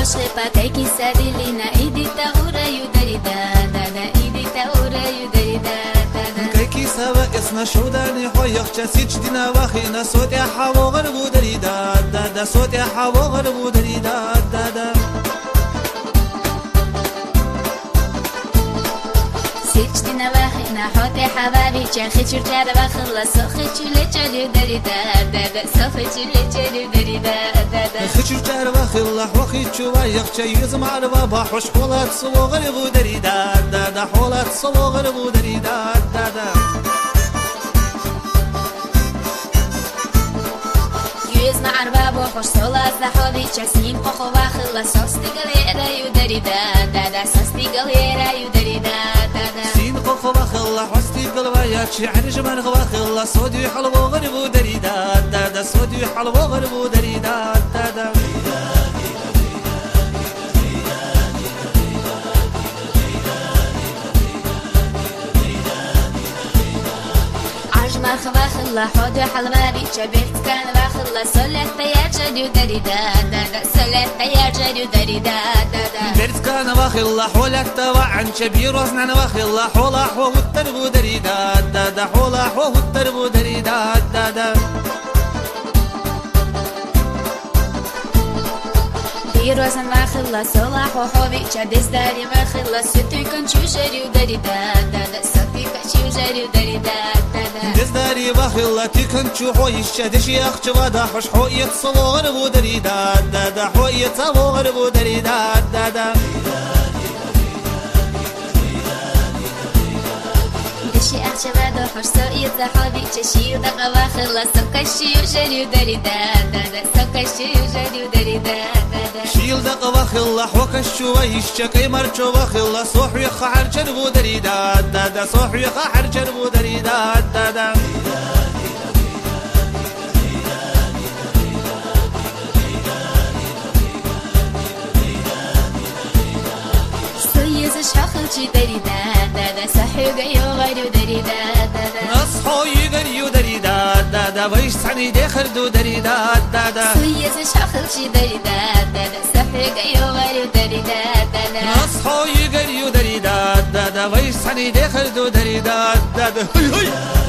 عاشق پاتکی سادیلینا ایدی تا یودری دادا ایدی تا یودری دادا کی سوا اسنا شودانی حویخ چسیچ دینا وخینا صوت حوا غربو دری دادا صوت حوا غربو دری دادا سیچ دینا وخینا حوت حبابی چخی چرتر وخلا سخی چلی چلی دری دادا سخی چلی چلی دری دادا خشر جار وخلا وخي شويخ شيز معربة بحوش حولات صوغر بودري دادا حولات صوغر بودري دادا يز معربة بحوش صولات زحوبي چسين قخو وخلا سوستي قليرا يودري دادا سوستي قليرا يودري دادا سين قخو وخلا حوستي قلويات شعر جمال وخلا صودي حلو غربو دري دادا صودي حلو غربو دري دادا عجمة خلا حود حلبابي شبيت كان واخلا سولت تيار جديد دري دادا سولت تيار جديد دري دادا برت كان وخلا حولت توعن شبير وزنان وخلا حولا حو التربو دري دادا حولا حو التربو دري دادا بيروزن واخلا صلاح وحوبي شدس داري واخلا ستي كان شوجري ودري دادا ستي كان شوجري ودري دادا دزداري وخلا تكن شو يشدش يخش ودا حش حويت صغر بودري دادا حويت صغر بودري دادا دشي أخشى بعد حرصة يتحابي تشي ودقة واخلا سكشي وجري ودري دادا سكشي وجري ودري دادا شيل دقة وخلا حوك شوي الشكي مرشو وخلا صوحي خحر جربو دري دادا صوحي خحر جربو دري دادا سيز شاخل شي دري دادا صحي غير دري دادا نصحو يغريو دري دادا ويش سعني داخل دو دري دادا سيز شاخل شي دري دادا صحي غير دري دادا نصحو يغريو دري دادا ويش سعني داخل دو دري دادا